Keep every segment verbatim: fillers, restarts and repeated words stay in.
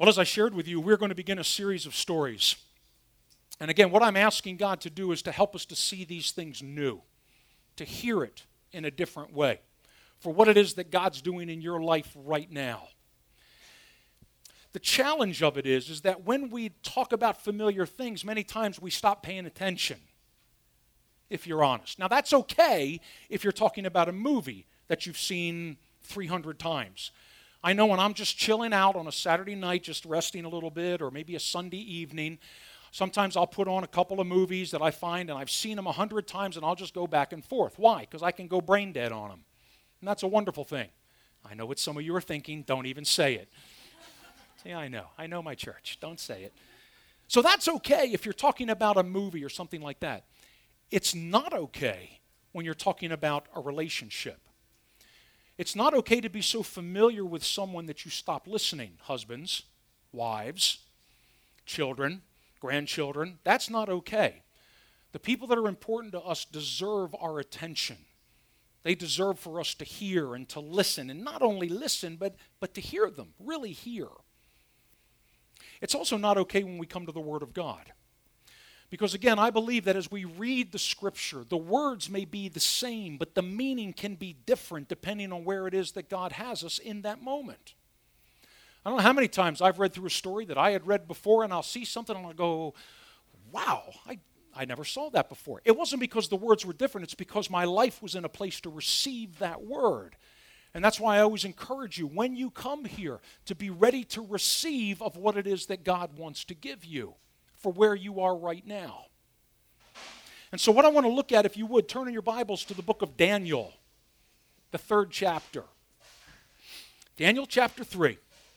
Well, as I shared with you, we're going to begin a series of stories. And again, what I'm asking God to do is to help us to see these things new, to hear it in a different way, for what it is that God's doing in your life right now. The challenge of it is, is that when we talk about familiar things, many times we stop paying attention, if you're honest. Now, that's okay if you're talking about a movie that you've seen three hundred times. I know when I'm just chilling out on a Saturday night, just resting a little bit, or maybe a Sunday evening, sometimes I'll put on a couple of movies that I find, and I've seen them a hundred times, and I'll just go back and forth. Why? Because I can go brain dead on them. And that's a wonderful thing. I know what some of you are thinking. Don't even say it. See, I know. I know my church. Don't say it. So that's okay if you're talking about a movie or something like that. It's not okay when you're talking about a relationship. It's not okay to be so familiar with someone that you stop listening. Husbands, wives, children, grandchildren. That's not okay. The people that are important to us deserve our attention. They deserve for us to hear and to listen, and not only listen, but, but to hear them, really hear. It's also not okay when we come to the Word of God. Because again, I believe that as we read the Scripture, the words may be the same, but the meaning can be different depending on where it is that God has us in that moment. I don't know how many times I've read through a story that I had read before, and I'll see something and I'll go, wow, I, I never saw that before. It wasn't because the words were different, it's because my life was in a place to receive that word. And that's why I always encourage you, when you come here, to be ready to receive of what it is that God wants to give you for where you are right now. And so what I want to look at, if you would, turn in your Bibles to the book of Daniel, the third chapter. Daniel chapter three.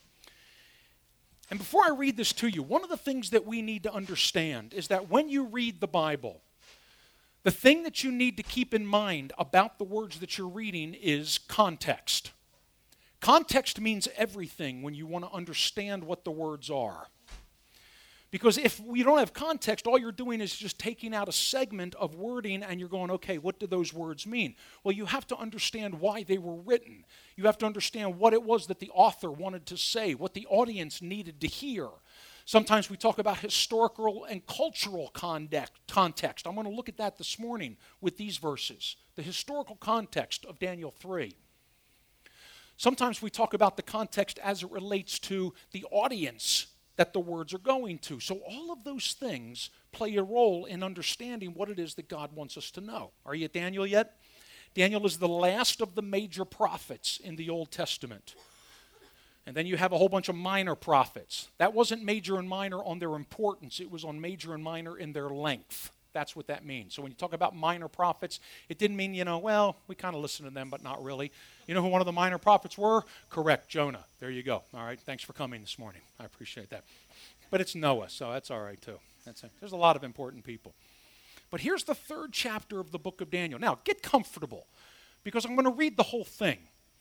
And before I read this to you, one of the things that we need to understand is that when you read the Bible, the thing that you need to keep in mind about the words that you're reading is context. Context means everything when you want to understand what the words are. Because if you don't have context, all you're doing is just taking out a segment of wording and you're going, okay, what do those words mean? Well, you have to understand why they were written. You have to understand what it was that the author wanted to say, what the audience needed to hear. Sometimes we talk about historical and cultural context. I'm going to look at that this morning with these verses, the historical context of Daniel three. Sometimes we talk about the context as it relates to the audience that the words are going to. So all of those things play a role in understanding what it is that God wants us to know. Are you at Daniel yet? Daniel is the last of the major prophets in the Old Testament. And then you have a whole bunch of minor prophets. That wasn't major and minor on their importance. It was on major and minor in their length. That's what that means. So when you talk about minor prophets, it didn't mean, you know, well, we kind of listen to them, but not really. You know who one of the minor prophets were? Correct, Jonah. There you go. All right, thanks for coming this morning. I appreciate that. But it's Noah, so that's all right, too. That's it. There's a lot of important people. But here's the third chapter of the book of Daniel. Now, get comfortable, because I'm going to read the whole thing.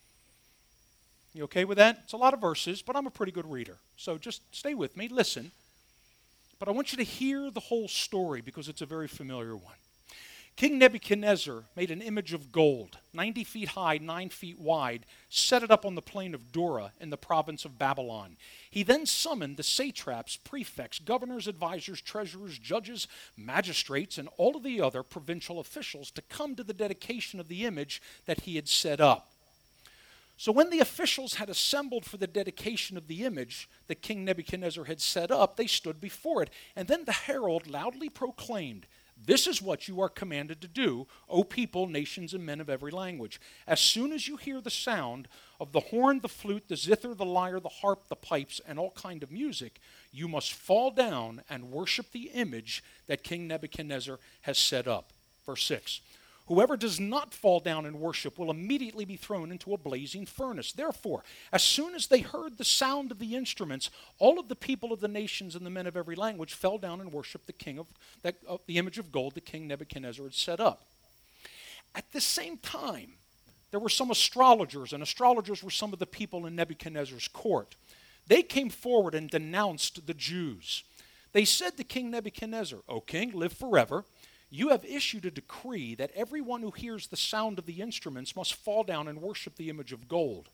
You okay with that? It's a lot of verses, but I'm a pretty good reader. So just stay with me, listen. But I want you to hear the whole story because it's a very familiar one. King Nebuchadnezzar made an image of gold, ninety feet high, nine feet wide, set it up on the plain of Dura in the province of Babylon. He then summoned the satraps, prefects, governors, advisors, treasurers, judges, magistrates, and all of the other provincial officials to come to the dedication of the image that he had set up. So when the officials had assembled for the dedication of the image that King Nebuchadnezzar had set up, they stood before it. And then the herald loudly proclaimed, "This is what you are commanded to do, O people, nations, and men of every language. As soon as you hear the sound of the horn, the flute, the zither, the lyre, the harp, the pipes, and all kind of music, you must fall down and worship the image that King Nebuchadnezzar has set up." Verse six. Whoever does not fall down and worship will immediately be thrown into a blazing furnace. Therefore, as soon as they heard the sound of the instruments, all of the people of the nations and the men of every language fell down and worshiped the king of that, uh, the image of gold that King Nebuchadnezzar had set up. At the same time, there were some astrologers, and astrologers were some of the people in Nebuchadnezzar's court. They came forward and denounced the Jews. They said to King Nebuchadnezzar, "O king, live forever. You have issued a decree that everyone who hears the sound of the instruments must fall down and worship the image of gold.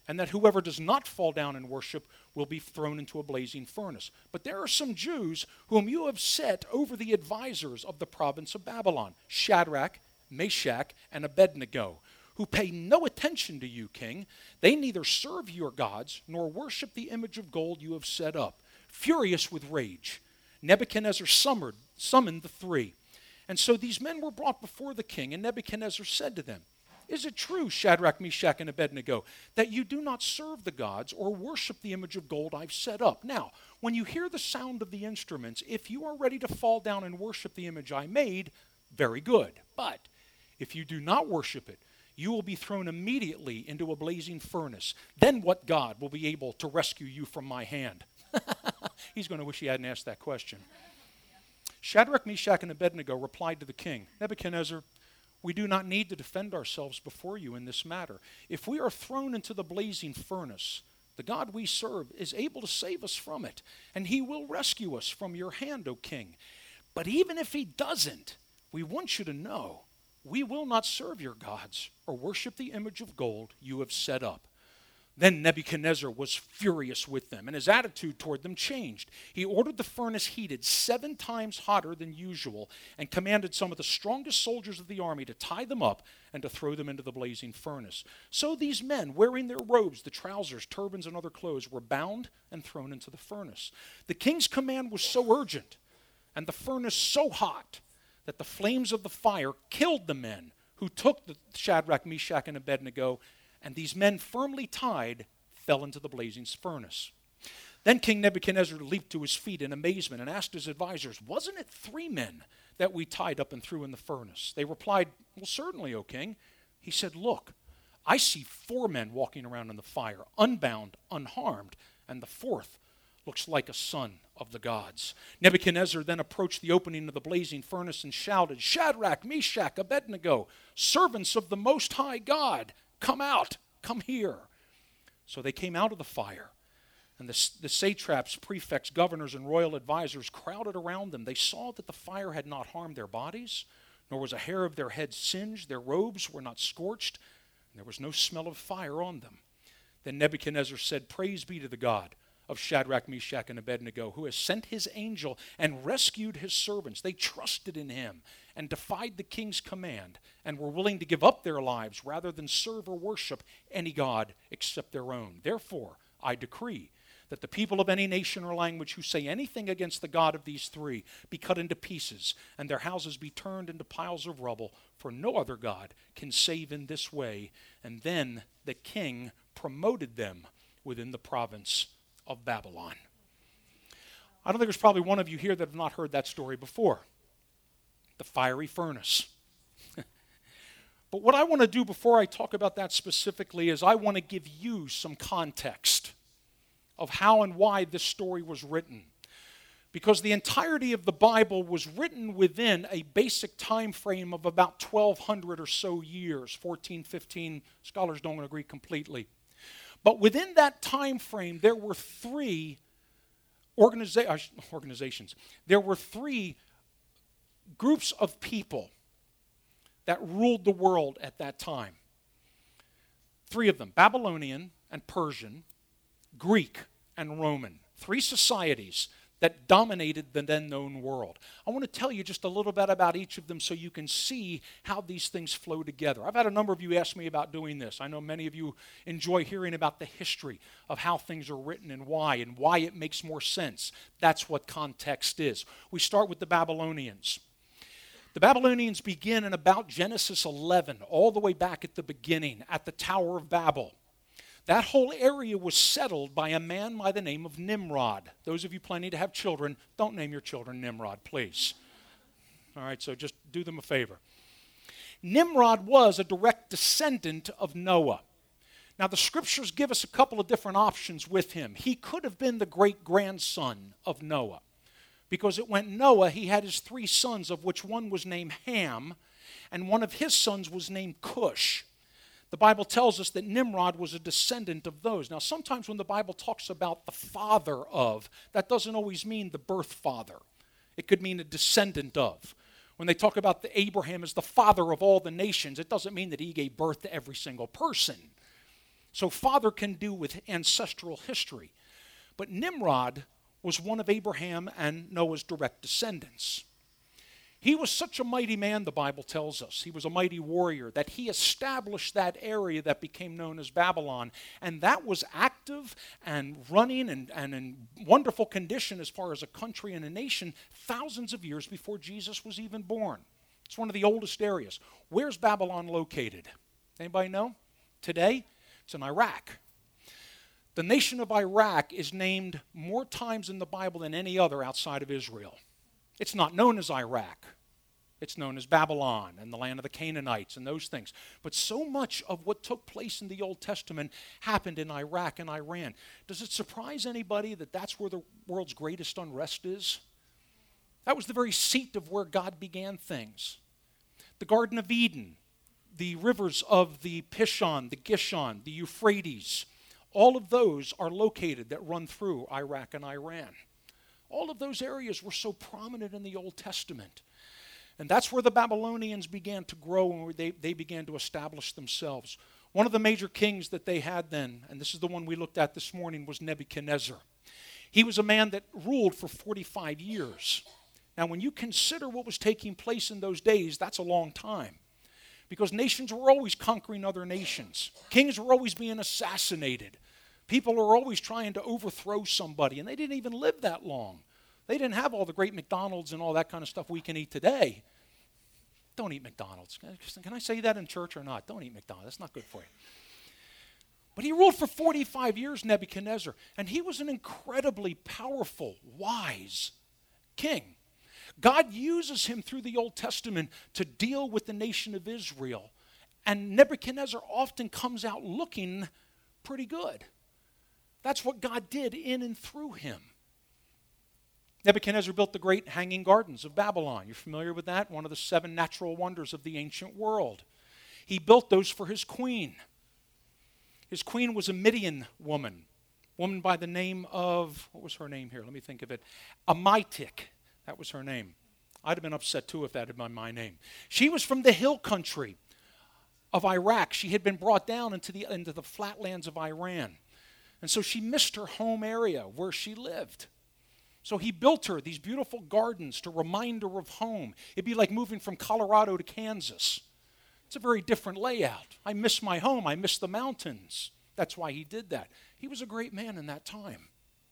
and that whoever does not fall down and worship will be thrown into a blazing furnace. But there are some Jews whom you have set over the advisors of the province of Babylon, Shadrach, Meshach, and Abednego, who pay no attention to you, king. They neither serve your gods nor worship the image of gold you have set up. Furious with rage, Nebuchadnezzar summoned, summoned the three. And so these men were brought before the king, and Nebuchadnezzar said to them, "Is it true, Shadrach, Meshach, and Abednego, that you do not serve the gods or worship the image of gold I've set up? Now, when you hear the sound of the instruments, if you are ready to fall down and worship the image I made, very good. But if you do not worship it, you will be thrown immediately into a blazing furnace. Then what God will be able to rescue you from my hand?" He's going to wish he hadn't asked that question. Shadrach, Meshach, and Abednego replied to the king, "Nebuchadnezzar, we do not need to defend ourselves before you in this matter. If we are thrown into the blazing furnace, the God we serve is able to save us from it, and he will rescue us from your hand, O king. But even if he doesn't, we want you to know we will not serve your gods or worship the image of gold you have set up." Then Nebuchadnezzar was furious with them, and his attitude toward them changed. He ordered the furnace heated seven times hotter than usual and commanded some of the strongest soldiers of the army to tie them up and to throw them into the blazing furnace. So these men, wearing their robes, the trousers, turbans, and other clothes, were bound and thrown into the furnace. The king's command was so urgent and the furnace so hot that the flames of the fire killed the men who took the Shadrach, Meshach, and Abednego, and these men, firmly tied, fell into the blazing furnace. Then King Nebuchadnezzar leaped to his feet in amazement and asked his advisors, "Wasn't it three men that we tied up and threw in the furnace?" They replied, "Well, certainly, O king." He said, "Look, I see four men walking around in the fire, unbound, unharmed, and the fourth looks like a son of the gods." Nebuchadnezzar then approached the opening of the blazing furnace and shouted, "Shadrach, Meshach, Abednego, servants of the Most High God, come out, come here." So they came out of the fire, and the, the satraps, prefects, governors, and royal advisors crowded around them. They saw that the fire had not harmed their bodies, nor was a hair of their head singed. Their robes were not scorched, and there was no smell of fire on them. Then Nebuchadnezzar said, "Praise be to the God of Shadrach, Meshach, and Abednego, who has sent his angel and rescued his servants. They trusted in him and defied the king's command and were willing to give up their lives rather than serve or worship any god except their own. Therefore, I decree that the people of any nation or language who say anything against the God of these three be cut into pieces and their houses be turned into piles of rubble, for no other God can save in this way." And then the king promoted them within the province of Babylon. I don't think there's probably one of you here that have not heard that story before. The fiery furnace. But what I want to do before I talk about that specifically is I want to give you some context of how and why this story was written. Because the entirety of the Bible was written within a basic time frame of about twelve hundred or so years, fourteen, fifteen, scholars don't agree completely. But within that time frame, there were three organiza- organizations. There were three groups of people that ruled the world at that time. Three of them, Babylonian and Persian, Greek and Roman. Three societies that dominated the then known world. I want to tell you just a little bit about each of them so you can see how these things flow together. I've had a number of you ask me about doing this. I know many of you enjoy hearing about the history of how things are written and why, and why it makes more sense. That's what context is. We start with the Babylonians. The Babylonians begin in about Genesis eleven, all the way back at the beginning, at the Tower of Babel. That whole area was settled by a man by the name of Nimrod. Those of you planning to have children, don't name your children Nimrod, please. All right, so just do them a favor. Nimrod was a direct descendant of Noah. Now, the scriptures give us a couple of different options with him. He could have been the great-grandson of Noah, because it went Noah, he had his three sons, of which one was named Ham, and one of his sons was named Cush. The Bible tells us that Nimrod was a descendant of those. Now, sometimes when the Bible talks about the father of, that doesn't always mean the birth father. It could mean a descendant of. When they talk about the Abraham as the father of all the nations, it doesn't mean that he gave birth to every single person. So father can do with ancestral history. But Nimrod was one of Abraham and Noah's direct descendants. He was such a mighty man, the Bible tells us. He was a mighty warrior, that he established that area that became known as Babylon. And that was active and running and, and in wonderful condition as far as a country and a nation thousands of years before Jesus was even born. It's one of the oldest areas. Where's Babylon located? Anybody know? Today, it's in Iraq. The nation of Iraq is named more times in the Bible than any other outside of Israel. It's not known as Iraq. It's known as Babylon and the land of the Canaanites and those things. But so much of what took place in the Old Testament happened in Iraq and Iran. Does it surprise anybody that that's where the world's greatest unrest is? That was the very seat of where God began things. The Garden of Eden, the rivers of the Pishon, the Gishon, the Euphrates, all of those are located that run through Iraq and Iran. All of those areas were so prominent in the Old Testament. And that's where the Babylonians began to grow and where they, they began to establish themselves. One of the major kings that they had then, and this is the one we looked at this morning, was Nebuchadnezzar. He was a man that ruled for forty-five years. Now, when you consider what was taking place in those days, that's a long time. Because nations were always conquering other nations. Kings were always being assassinated. People were always trying to overthrow somebody, and they didn't even live that long. They didn't have all the great McDonald's and all that kind of stuff we can eat today. Don't eat McDonald's. Can I say that in church or not? Don't eat McDonald's. That's not good for you. But he ruled for forty-five years, Nebuchadnezzar, and he was an incredibly powerful, wise king. God uses him through the Old Testament to deal with the nation of Israel, and Nebuchadnezzar often comes out looking pretty good. That's what God did in and through him. Nebuchadnezzar built the great Hanging Gardens of Babylon. You're familiar with that? One of the seven natural wonders of the ancient world. He built those for his queen. His queen was a Midian woman, woman by the name of, what was her name here? Let me think of it. Amitic. That was her name. I'd have been upset too if that had been my name. She was from the hill country of Iraq. She had been brought down into the, into the flatlands of Iran. And so she missed her home area where she lived. So he built her these beautiful gardens to remind her of home. It'd be like moving from Colorado to Kansas. It's a very different layout. I miss my home. I miss the mountains. That's why he did that. He was a great man in that time.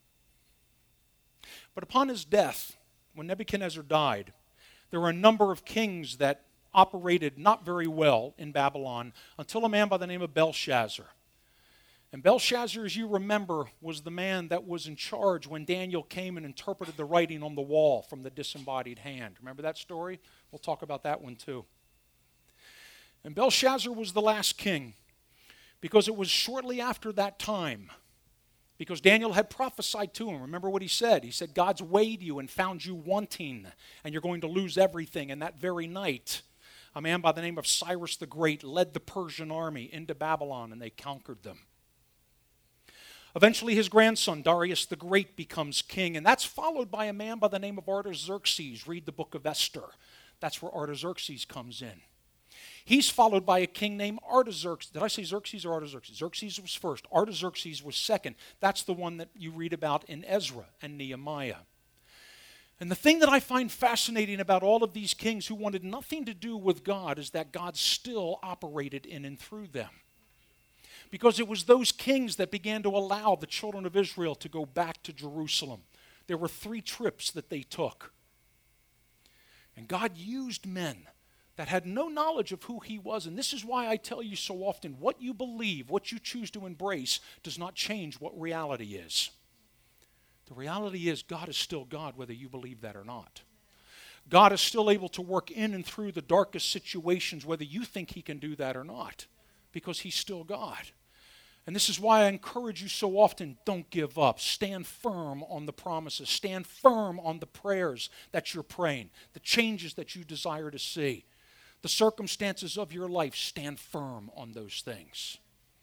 But upon his death, when Nebuchadnezzar died, there were a number of kings that operated not very well in Babylon until a man by the name of Belshazzar. And Belshazzar, as you remember, was the man that was in charge when Daniel came and interpreted the writing on the wall from the disembodied hand. Remember that story? We'll talk about that one too. And Belshazzar was the last king because it was shortly after that time, because Daniel had prophesied to him. Remember what he said? He said, God's weighed you and found you wanting, and you're going to lose everything. And that very night, a man by the name of Cyrus the Great led the Persian army into Babylon, and they conquered them. Eventually, his grandson, Darius the Great, becomes king, and that's followed by a man by the name of Artaxerxes. Read the book of Esther. That's where Artaxerxes comes in. He's followed by a king named Artaxerxes. Did I say Xerxes or Artaxerxes? Xerxes was first. Artaxerxes was second. That's the one that you read about in Ezra and Nehemiah. And the thing that I find fascinating about all of these kings who wanted nothing to do with God is that God still operated in and through them. Because it was those kings that began to allow the children of Israel to go back to Jerusalem. There were three trips that they took. And God used men that had no knowledge of who he was. And this is why I tell you so often, what you believe, what you choose to embrace, does not change what reality is. The reality is God is still God, whether you believe that or not. God is still able to work in and through the darkest situations, whether you think he can do that or not, because he's still God. And this is why I encourage you so often, don't give up. Stand firm on the promises. Stand firm on the prayers that you're praying, the changes that you desire to see. The circumstances of your life, stand firm on those things.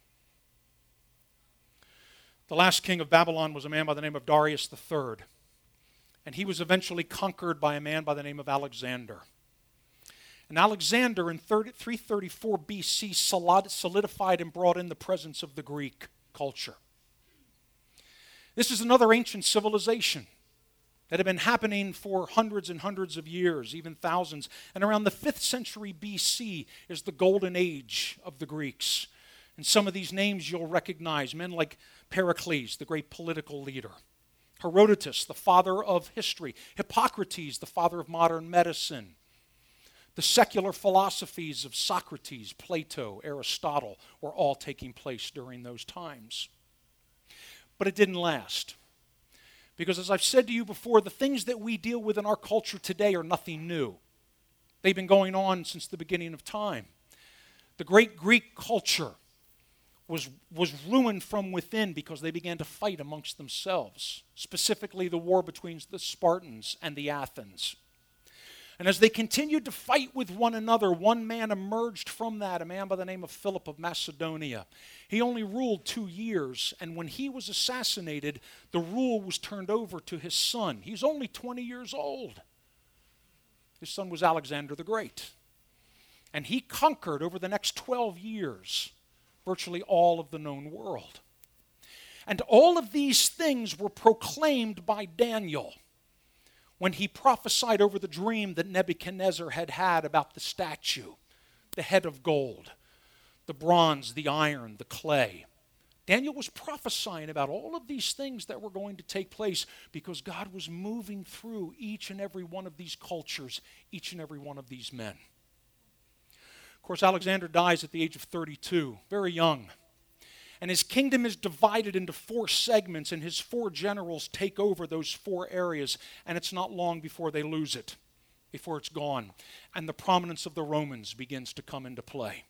The last king of Babylon was a man by the name of Darius the Third. And he was eventually conquered by a man by the name of Alexander. And Alexander in three thirty-four B C solidified and brought in the presence of the Greek culture. This is another ancient civilization that had been happening for hundreds and hundreds of years, even thousands. And around the fifth century B C is the golden age of the Greeks. And some of these names you'll recognize, men like Pericles, the great political leader, Herodotus, the father of history, Hippocrates, the father of modern medicine, the secular philosophies of Socrates, Plato, Aristotle were all taking place during those times. But it didn't last. Because as I've said to you before, the things that we deal with in our culture today are nothing new. They've been going on since the beginning of time. The great Greek culture was, was ruined from within because they began to fight amongst themselves, specifically the war between the Spartans and the Athens. And as they continued to fight with one another, one man emerged from that, a man by the name of Philip of Macedonia. He only ruled two years, and when he was assassinated, the rule was turned over to his son. He's only twenty years old. His son was Alexander the Great. And he conquered over the next twelve years virtually all of the known world. And all of these things were proclaimed by Daniel when he prophesied over the dream that Nebuchadnezzar had had about the statue, the head of gold, the bronze, the iron, the clay. Daniel was prophesying about all of these things that were going to take place because God was moving through each and every one of these cultures, each and every one of these men. Of course, Alexander dies at the age of thirty-two, very young. And his kingdom is divided into four segments, and his four generals take over those four areas, and it's not long before they lose it, before it's gone. And the prominence of the Romans begins to come into play.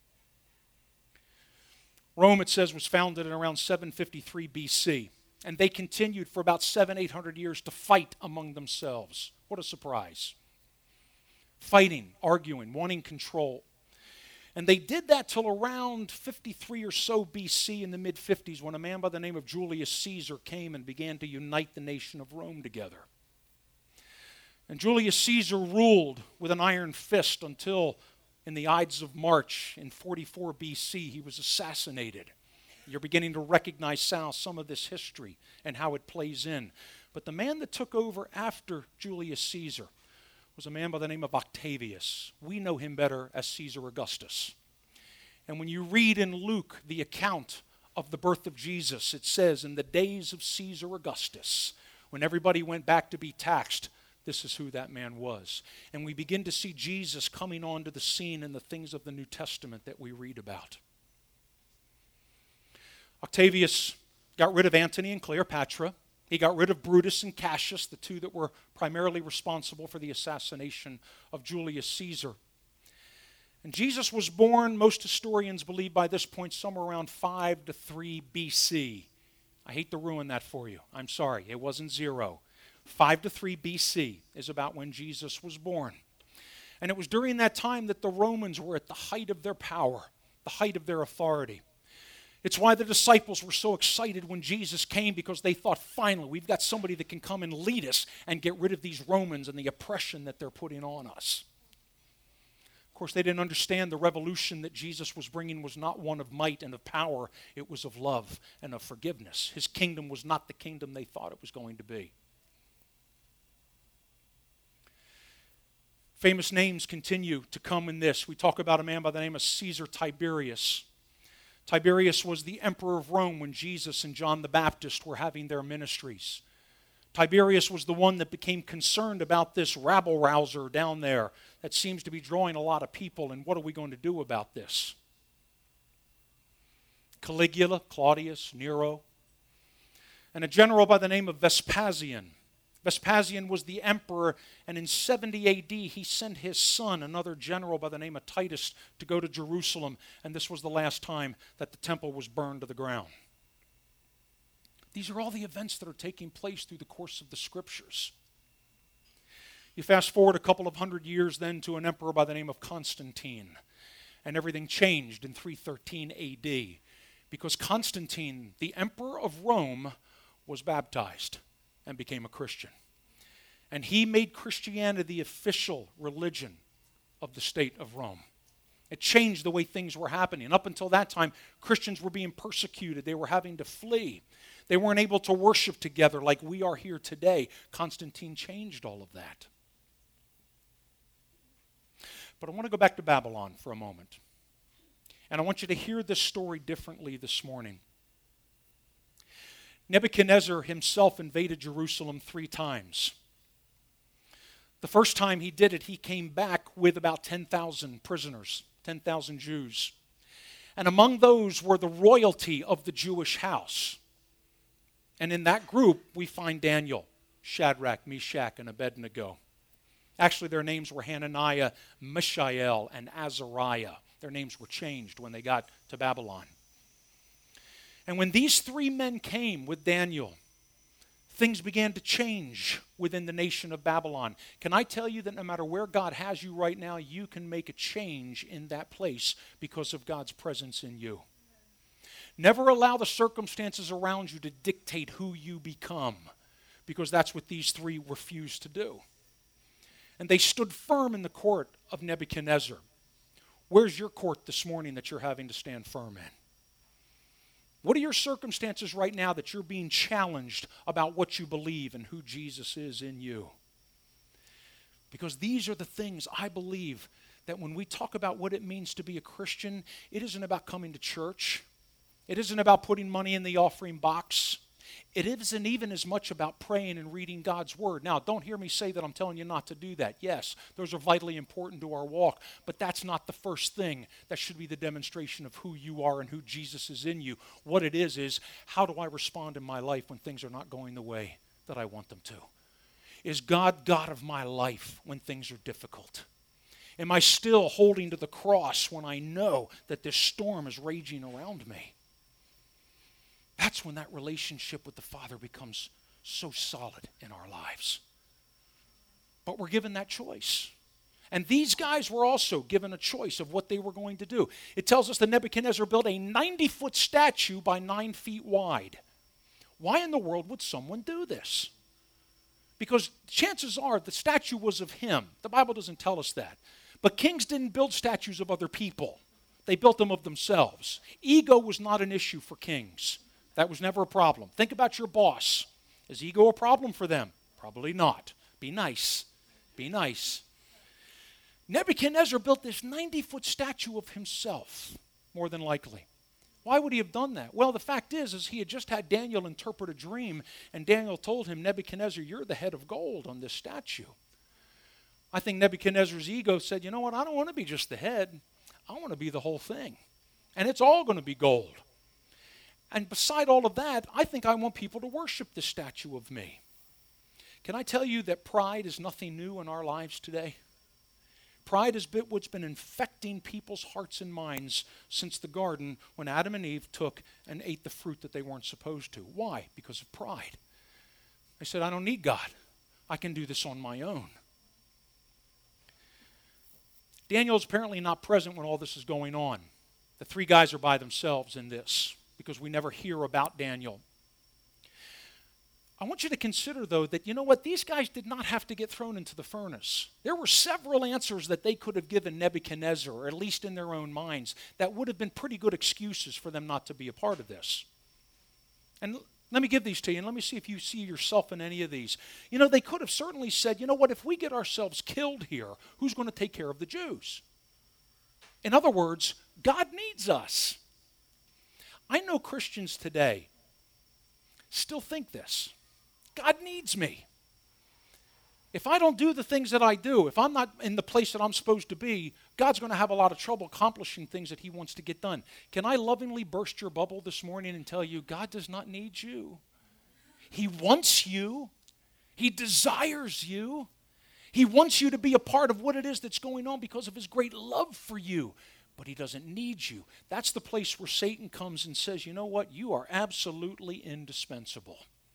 Rome, it says, was founded in around seven fifty-three B C, and they continued for about seven, eight hundred years to fight among themselves. What a surprise. Fighting, arguing, wanting control. And they did that till around fifty-three or so B C in the mid fifties when a man by the name of Julius Caesar came and began to unite the nation of Rome together. And Julius Caesar ruled with an iron fist until in the Ides of March in forty-four B C he was assassinated. You're beginning to recognize now some of this history and how it plays in. But the man that took over after Julius Caesar was a man by the name of Octavius. We know him better as Caesar Augustus. And when you read in Luke the account of the birth of Jesus, it says, in the days of Caesar Augustus, when everybody went back to be taxed, this is who that man was. And we begin to see Jesus coming onto the scene in the things of the New Testament that we read about. Octavius got rid of Antony and Cleopatra. He got rid of Brutus and Cassius, the two that were primarily responsible for the assassination of Julius Caesar. And Jesus was born, most historians believe by this point, somewhere around five to three B C. I hate to ruin that for you. I'm sorry, it wasn't zero. five to three B C is about when Jesus was born. And it was during that time that the Romans were at the height of their power, the height of their authority. It's why the disciples were so excited when Jesus came, because they thought, finally, we've got somebody that can come and lead us and get rid of these Romans and the oppression that they're putting on us. Of course, they didn't understand the revolution that Jesus was bringing was not one of might and of power. It was of love and of forgiveness. His kingdom was not the kingdom they thought it was going to be. Famous names continue to come in this. We talk about a man by the name of Caesar Tiberius. Tiberius was the emperor of Rome when Jesus and John the Baptist were having their ministries. Tiberius was the one that became concerned about this rabble-rouser down there that seems to be drawing a lot of people, and what are we going to do about this? Caligula, Claudius, Nero, and a general by the name of Vespasian. Vespasian was the emperor, and in seventy A D he sent his son, another general by the name of Titus, to go to Jerusalem, and this was the last time that the temple was burned to the ground. These are all the events that are taking place through the course of the Scriptures. You fast forward a couple of hundred years then to an emperor by the name of Constantine, and everything changed in three thirteen A D because Constantine, the emperor of Rome, was baptized and became a Christian. And he made Christianity the official religion of the state of Rome. It changed the way things were happening. Up until that time, Christians were being persecuted. They were having to flee. They weren't able to worship together like we are here today. Constantine changed all of that. But I want to go back to Babylon for a moment. And I want you to hear this story differently this morning. Nebuchadnezzar himself invaded Jerusalem three times. The first time he did it, he came back with about ten thousand prisoners, ten thousand Jews. And among those were the royalty of the Jewish house. And in that group, we find Daniel, Shadrach, Meshach, and Abednego. Actually, their names were Hananiah, Mishael, and Azariah. Their names were changed when they got to Babylon. And when these three men came with Daniel, things began to change within the nation of Babylon. Can I tell you that no matter where God has you right now, you can make a change in that place because of God's presence in you. Never allow the circumstances around you to dictate who you become, because that's what these three refused to do. And they stood firm in the court of Nebuchadnezzar. Where's your court this morning that you're having to stand firm in? What are your circumstances right now that you're being challenged about what you believe and who Jesus is in you? Because these are the things I believe that when we talk about what it means to be a Christian, it isn't about coming to church. It isn't about putting money in the offering box. It isn't even as much about praying and reading God's Word. Now, don't hear me say that I'm telling you not to do that. Yes, those are vitally important to our walk, but that's not the first thing that should be the demonstration of who you are and who Jesus is in you. What it is is, how do I respond in my life when things are not going the way that I want them to? Is God God of my life when things are difficult? Am I still holding to the cross when I know that this storm is raging around me? That's when that relationship with the Father becomes so solid in our lives. But we're given that choice. And these guys were also given a choice of what they were going to do. It tells us that Nebuchadnezzar built a ninety-foot statue by nine feet wide. Why in the world would someone do this? Because chances are the statue was of him. The Bible doesn't tell us that. But kings didn't build statues of other people. They built them of themselves. Ego was not an issue for kings. That was never a problem. Think about your boss. Is ego a problem for them? Probably not. Be nice. Be nice. Nebuchadnezzar built this ninety-foot statue of himself, more than likely. Why would he have done that? Well, the fact is, is he had just had Daniel interpret a dream, and Daniel told him, Nebuchadnezzar, you're the head of gold on this statue. I think Nebuchadnezzar's ego said, you know what, I don't want to be just the head. I want to be the whole thing. And it's all going to be gold. And beside all of that, I think I want people to worship this statue of me. Can I tell you that pride is nothing new in our lives today? Pride has been what's been infecting people's hearts and minds since the garden when Adam and Eve took and ate the fruit that they weren't supposed to. Why? Because of pride. They said, I don't need God. I can do this on my own. Daniel is apparently not present when all this is going on. The three guys are by themselves in this, because we never hear about Daniel. I want you to consider, though, that you know what? These guys did not have to get thrown into the furnace. There were several answers that they could have given Nebuchadnezzar, or at least in their own minds, that would have been pretty good excuses for them not to be a part of this. And let me give these to you, and let me see if you see yourself in any of these. You know, they could have certainly said, you know what? If we get ourselves killed here, who's going to take care of the Jews? In other words, God needs us. I know Christians today still think this. God needs me. If I don't do the things that I do, if I'm not in the place that I'm supposed to be, God's going to have a lot of trouble accomplishing things that he wants to get done. Can I lovingly burst your bubble this morning and tell you, God does not need you. He wants you. He desires you. He wants you to be a part of what it is that's going on because of his great love for you. But he doesn't need you. That's the place where Satan comes and says, you know what? You are absolutely indispensable.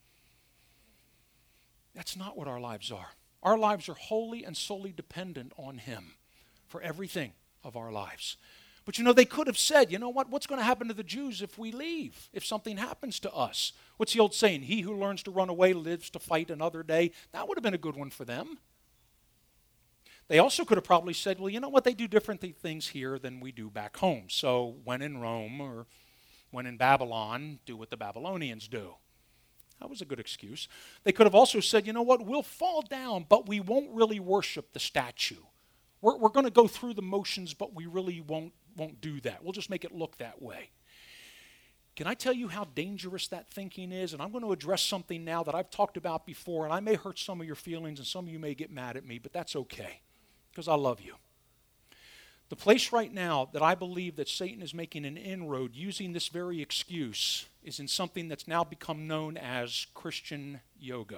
That's not what our lives are. Our lives are wholly and solely dependent on him for everything of our lives. But you know, they could have said, you know what? What's going to happen to the Jews if we leave? If something happens to us? What's the old saying? He who learns to run away lives to fight another day. That would have been a good one for them. They also could have probably said, well, you know what, they do different th- things here than we do back home. So when in Rome or when in Babylon, do what the Babylonians do. That was a good excuse. They could have also said, you know what, we'll fall down, but we won't really worship the statue. We're, we're going to go through the motions, but we really won't, won't do that. We'll just make it look that way. Can I tell you how dangerous that thinking is? And I'm going to address something now that I've talked about before, and I may hurt some of your feelings, and some of you may get mad at me, but that's okay, because I love you. The place right now that I believe that Satan is making an inroad using this very excuse is in something that's now become known as Christian yoga.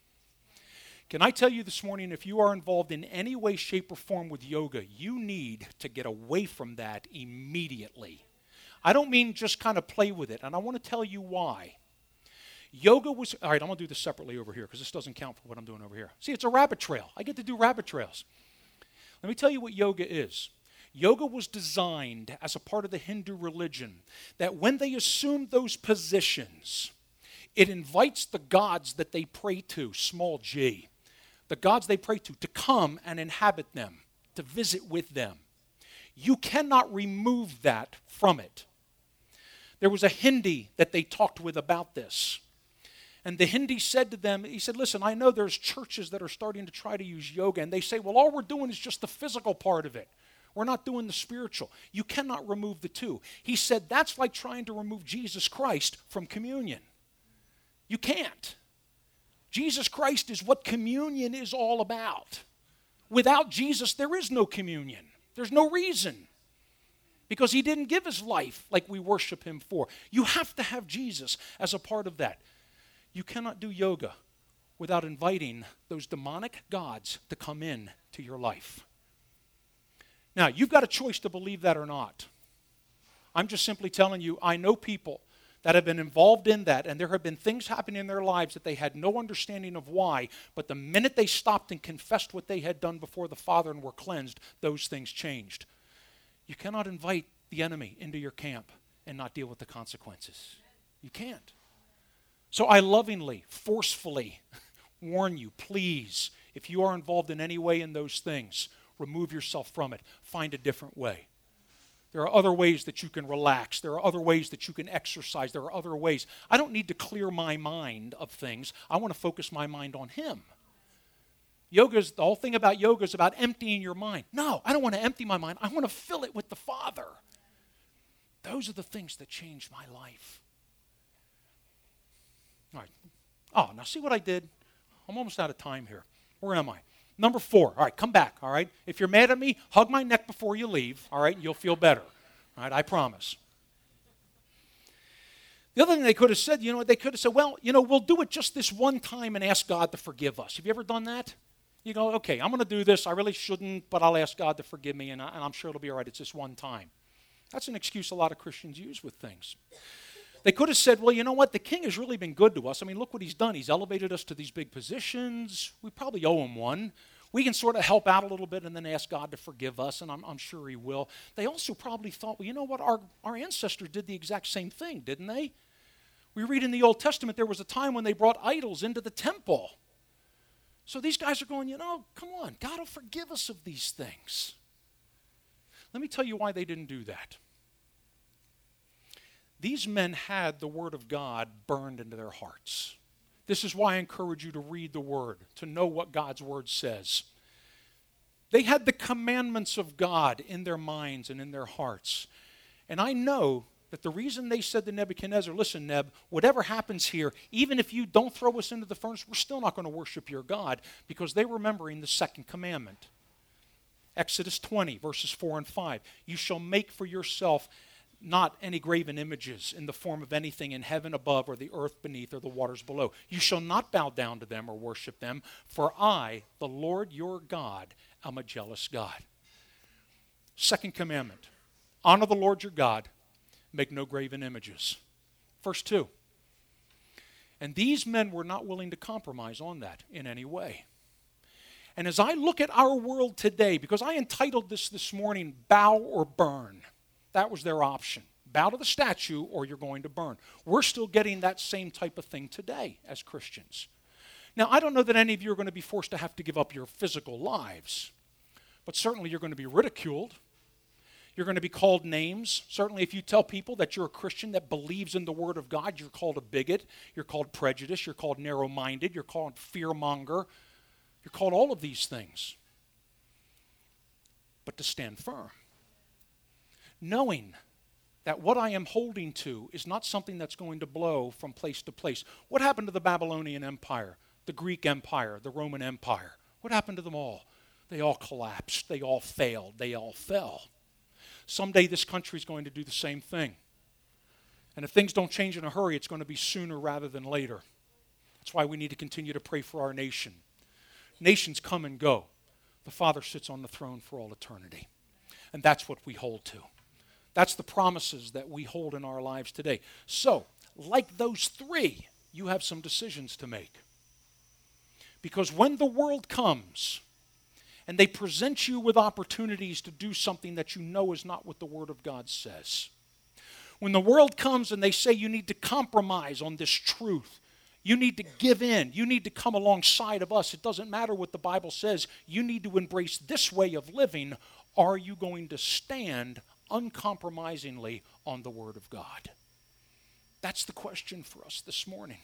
Can I tell you this morning, if you are involved in any way, shape, or form with yoga, you need to get away from that immediately. I don't mean just kind of play with it, and I want to tell you why. Yoga was, all right, I'm going to do this separately over here because this doesn't count for what I'm doing over here. See, it's a rabbit trail. I get to do rabbit trails. Let me tell you what yoga is. Yoga was designed as a part of the Hindu religion that when they assumed those positions, it invites the gods that they pray to, small g, the gods they pray to, to come and inhabit them, to visit with them. You cannot remove that from it. There was a Hindi that they talked with about this. And the Hindi said to them, he said, listen, I know there's churches that are starting to try to use yoga, and they say, well, all we're doing is just the physical part of it. We're not doing the spiritual. You cannot remove the two. He said, that's like trying to remove Jesus Christ from communion. You can't. Jesus Christ is what communion is all about. Without Jesus, there is no communion. There's no reason. Because he didn't give his life like we worship him for. You have to have Jesus as a part of that. You cannot do yoga without inviting those demonic gods to come in to your life. Now, you've got a choice to believe that or not. I'm just simply telling you, I know people that have been involved in that, and there have been things happening in their lives that they had no understanding of why, but the minute they stopped and confessed what they had done before the Father and were cleansed, those things changed. You cannot invite the enemy into your camp and not deal with the consequences. You can't. So I lovingly, forcefully warn you, please, if you are involved in any way in those things, remove yourself from it. Find a different way. There are other ways that you can relax. There are other ways that you can exercise. There are other ways. I don't need to clear my mind of things. I want to focus my mind on him. Yoga's, the whole thing about yoga is about emptying your mind. No, I don't want to empty my mind. I want to fill it with the Father. Those are the things that changed my life. All right. Oh, now see what I did? I'm almost out of time here. Where am I? Number four. All right, come back, all right? If you're mad at me, hug my neck before you leave, all right, and you'll feel better. All right, I promise. The other thing they could have said, you know what, they could have said, well, you know, we'll do it just this one time and ask God to forgive us. Have you ever done that? You go, okay, I'm going to do this. I really shouldn't, but I'll ask God to forgive me, and, I, and I'm sure it'll be all right. It's just one time. That's an excuse a lot of Christians use with things. They could have said, well, you know what? The king has really been good to us. I mean, look what he's done. He's elevated us to these big positions. We probably owe him one. We can sort of help out a little bit and then ask God to forgive us, and I'm, I'm sure he will. They also probably thought, well, you know what? Our, our ancestors did the exact same thing, didn't they? We read in the Old Testament there was a time when they brought idols into the temple. So these guys are going, you know, come on, God will forgive us of these things. Let me tell you why they didn't do that. These men had the Word of God burned into their hearts. This is why I encourage you to read the Word, to know what God's Word says. They had the commandments of God in their minds and in their hearts. And I know that the reason they said to Nebuchadnezzar, listen, Neb, whatever happens here, even if you don't throw us into the furnace, we're still not going to worship your God, because they're remembering the second commandment. Exodus twenty, verses four and five. You shall make for yourself not any graven images in the form of anything in heaven above or the earth beneath or the waters below. You shall not bow down to them or worship them, for I, the Lord your God, am a jealous God. Second commandment, honor the Lord your God, make no graven images. Verse two. And these men were not willing to compromise on that in any way. And as I look at our world today, because I entitled this this morning, Bow or Burn. That was their option. Bow to the statue or you're going to burn. We're still getting that same type of thing today as Christians. Now, I don't know that any of you are going to be forced to have to give up your physical lives. but certainly you're going to be ridiculed. You're going to be called names. Certainly if you tell people that you're a Christian that believes in the Word of God, you're called a bigot, you're called prejudiced, you're called narrow-minded, you're called fearmonger. You're called all of these things. But to stand firm, knowing that what I am holding to is not something that's going to blow from place to place. What happened to the Babylonian Empire, the Greek Empire, the Roman Empire? What happened to them all? They all collapsed. They all failed. They all fell. Someday this country is going to do the same thing. And if things don't change in a hurry, it's going to be sooner rather than later. That's why we need to continue to pray for our nation. Nations come and go. The Father sits on the throne for all eternity. And that's what we hold to. That's the promises that we hold in our lives today. So, like those three, you have some decisions to make. Because when the world comes and they present you with opportunities to do something that you know is not what the Word of God says, when the world comes and they say you need to compromise on this truth, you need to give in, you need to come alongside of us, it doesn't matter what the Bible says, you need to embrace this way of living, are you going to stand uncompromisingly on the Word of God? That's the question for us this morning.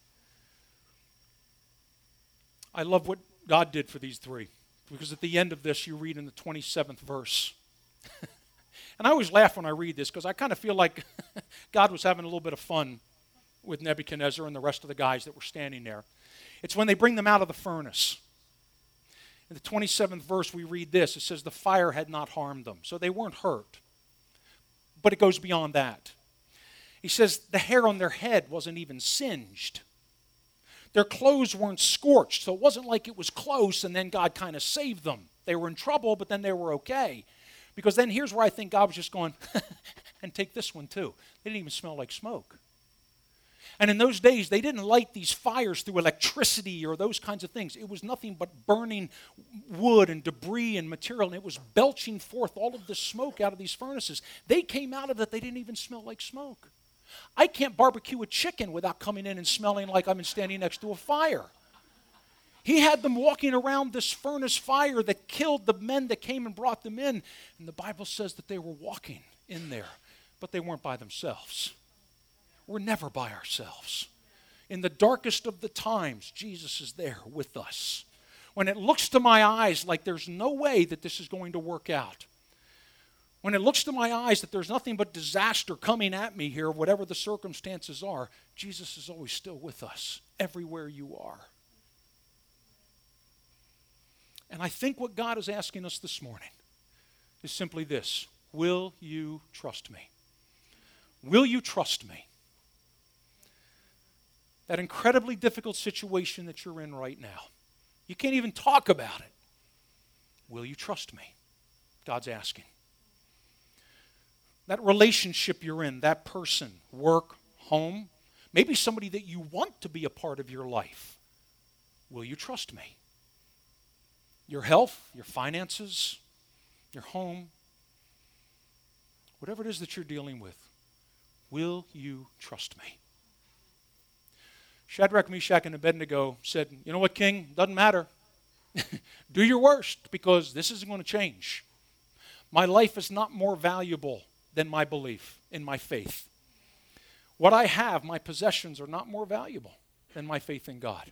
I love what God did for these three, because at the end of this you read in the twenty-seventh verse. And I always laugh when I read this because I kind of feel like God was having a little bit of fun with Nebuchadnezzar and the rest of the guys that were standing there. It's when they bring them out of the furnace. In the twenty-seventh verse we read this. It says the fire had not harmed them. So they weren't hurt. But it goes beyond that. He says the hair on their head wasn't even singed. Their clothes weren't scorched. So it wasn't like it was close and then God kind of saved them. They were in trouble, but then they were okay. Because then here's where I think God was just going, and take this one too. They didn't even smell like smoke. And in those days, they didn't light these fires through electricity or those kinds of things. It was nothing but burning wood and debris and material, and it was belching forth all of this smoke out of these furnaces. They came out of it, they didn't even smell like smoke. I can't barbecue a chicken without coming in and smelling like I'm standing next to a fire. He had them walking around this furnace fire that killed the men that came and brought them in. And the Bible says that they were walking in there, but they weren't by themselves. We're never by ourselves. In the darkest of the times, Jesus is there with us. When it looks to my eyes like there's no way that this is going to work out, when it looks to my eyes that there's nothing but disaster coming at me here, whatever the circumstances are, Jesus is always still with us, everywhere you are. And I think what God is asking us this morning is simply this: will you trust me? Will you trust me? That incredibly difficult situation that you're in right now, you can't even talk about it. Will you trust me? God's asking. That relationship you're in, that person, work, home, maybe somebody that you want to be a part of your life. Will you trust me? Your health, your finances, your home, whatever it is that you're dealing with, will you trust me? Shadrach, Meshach, and Abednego said, you know what, King? Doesn't matter. Do your worst, because this isn't going to change. My life is not more valuable than my belief in my faith. What I have, my possessions, are not more valuable than my faith in God.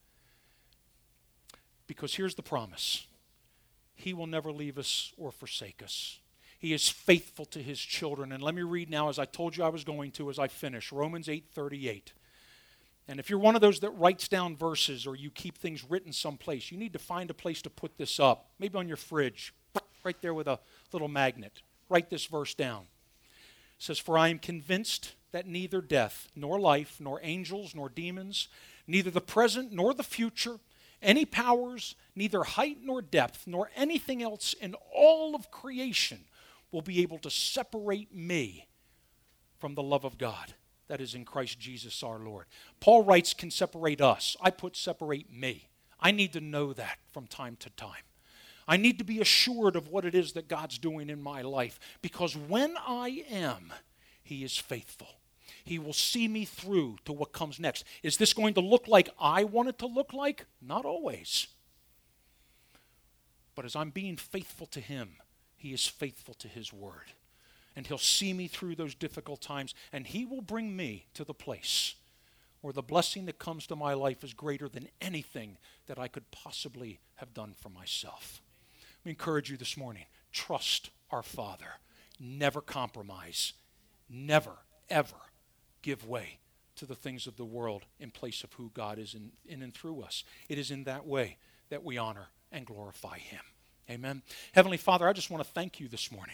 Because here's the promise. He will never leave us or forsake us. He is faithful to his children. And let me read now, as I told you I was going to, as I finish, Romans eight thirty-eight. And if you're one of those that writes down verses or you keep things written someplace, you need to find a place to put this up. Maybe on your fridge, right there with a little magnet. Write this verse down. It says, for I am convinced that neither death, nor life, nor angels, nor demons, neither the present nor the future, any powers, neither height nor depth, nor anything else in all of creation will be able to separate me from the love of God that is in Christ Jesus our Lord. Paul writes, can separate us. I put separate me. I need to know that from time to time. I need to be assured of what it is that God's doing in my life, because when I am, he is faithful. He will see me through to what comes next. Is this going to look like I want it to look like? Not always. But as I'm being faithful to him, he is faithful to his word. And he'll see me through those difficult times, and he will bring me to the place where the blessing that comes to my life is greater than anything that I could possibly have done for myself. We encourage you this morning, trust our Father. Never compromise. Never, ever give way to the things of the world in place of who God is in, in and through us. It is in that way that we honor and glorify him. Amen. Heavenly Father, I just want to thank you this morning.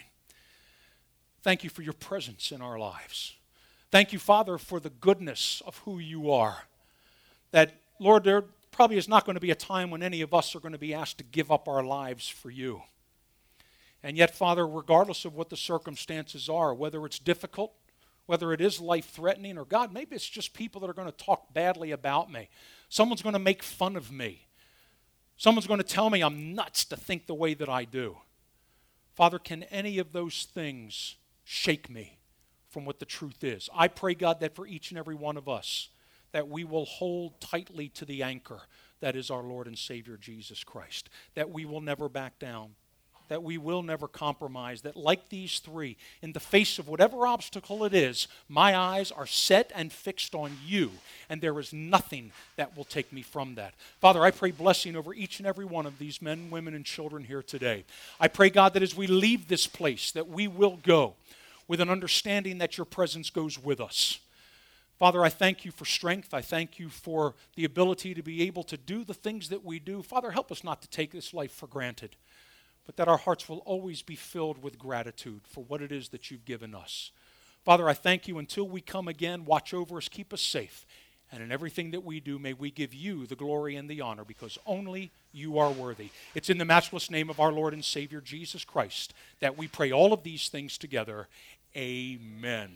Thank you for your presence in our lives. Thank you, Father, for the goodness of who you are. That, Lord, there probably is not going to be a time when any of us are going to be asked to give up our lives for you. And yet, Father, regardless of what the circumstances are, whether it's difficult, whether it is life-threatening, or God, maybe it's just people that are going to talk badly about me. Someone's going to make fun of me. Someone's going to tell me I'm nuts to think the way that I do. Father, can any of those things shake me from what the truth is? I pray, God, that for each and every one of us, that we will hold tightly to the anchor that is our Lord and Savior, Jesus Christ, that we will never back down, that we will never compromise, that like these three, in the face of whatever obstacle it is, my eyes are set and fixed on you, and there is nothing that will take me from that. Father, I pray blessing over each and every one of these men, women, and children here today. I pray, God, that as we leave this place, that we will go with an understanding that your presence goes with us. Father, I thank you for strength. I thank you for the ability to be able to do the things that we do. Father, help us not to take this life for granted, but that our hearts will always be filled with gratitude for what it is that you've given us. Father, I thank you until we come again. Watch over us, keep us safe. And in everything that we do, may we give you the glory and the honor, because only you are worthy. It's in the matchless name of our Lord and Savior, Jesus Christ, that we pray all of these things together. Amen.